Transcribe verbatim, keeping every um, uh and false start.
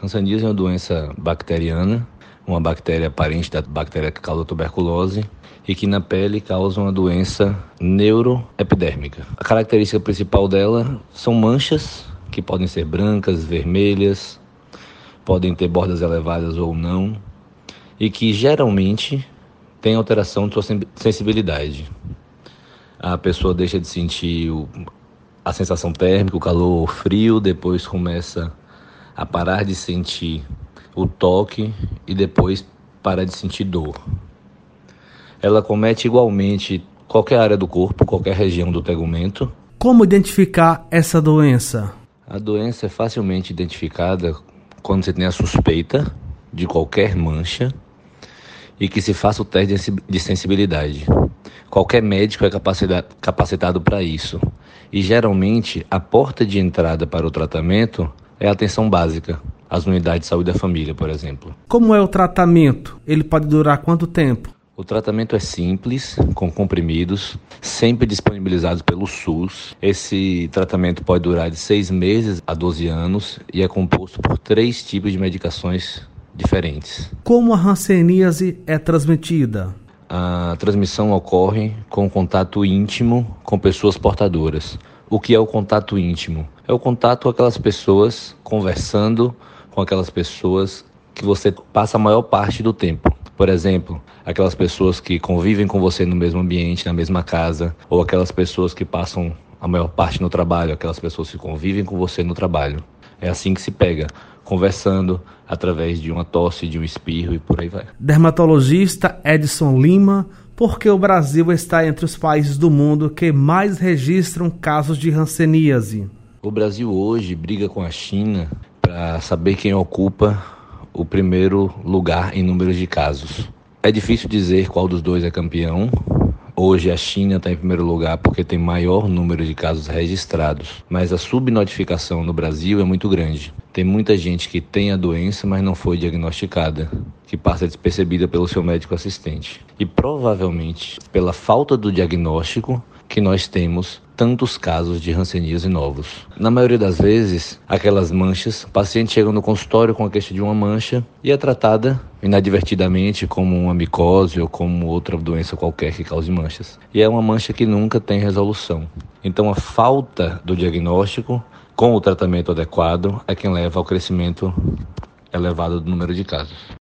Hanseníase é uma doença bacteriana, uma bactéria parente da bactéria que causa tuberculose e que na pele causa uma doença neuroepidérmica. A característica principal dela são manchas que podem ser brancas, vermelhas, podem ter bordas elevadas ou não, e que geralmente têm alteração de sua sensibilidade. A pessoa deixa de sentir o, a sensação térmica, o calor, o frio, depois começa a parar de sentir o toque e depois para de sentir dor. Ela comete igualmente qualquer área do corpo, qualquer região do tegumento. Como identificar essa doença? A doença é facilmente identificada quando você tem a suspeita de qualquer mancha e que se faça o teste de sensibilidade. Qualquer médico é capacitado para isso. E geralmente a porta de entrada para o tratamento é a atenção básica, as unidades de saúde da família, por exemplo. Como é o tratamento? Ele pode durar quanto tempo? O tratamento é simples, com comprimidos, sempre disponibilizados pelo SUS. Esse tratamento pode durar de seis meses a doze anos e é composto por três tipos de medicações diferentes. Como a hanseníase é transmitida? A transmissão ocorre com contato íntimo com pessoas portadoras. O que é o contato íntimo? É o contato com aquelas pessoas, conversando com aquelas pessoas que você passa a maior parte do tempo. Por exemplo, aquelas pessoas que convivem com você no mesmo ambiente, na mesma casa, ou aquelas pessoas que passam a maior parte no trabalho, aquelas pessoas que convivem com você no trabalho. É assim que se pega, conversando através de uma tosse, de um espirro e por aí vai. Dermatologista Edson Lima, por que o Brasil está entre os países do mundo que mais registram casos de hanseníase? O Brasil hoje briga com a China para saber quem ocupa o primeiro lugar em números de casos. É difícil dizer qual dos dois é campeão. Hoje a China está em primeiro lugar porque tem maior número de casos registrados, mas a subnotificação no Brasil é muito grande. Tem muita gente que tem a doença, mas não foi diagnosticada, que passa despercebida pelo seu médico assistente. E provavelmente, pela falta do diagnóstico, que nós temos tantos casos de hanseníase novos. Na maioria das vezes, aquelas manchas, o paciente chega no consultório com a queixa de uma mancha e é tratada inadvertidamente como uma micose ou como outra doença qualquer que cause manchas. E é uma mancha que nunca tem resolução. Então a falta do diagnóstico com o tratamento adequado é quem leva ao crescimento elevado do número de casos.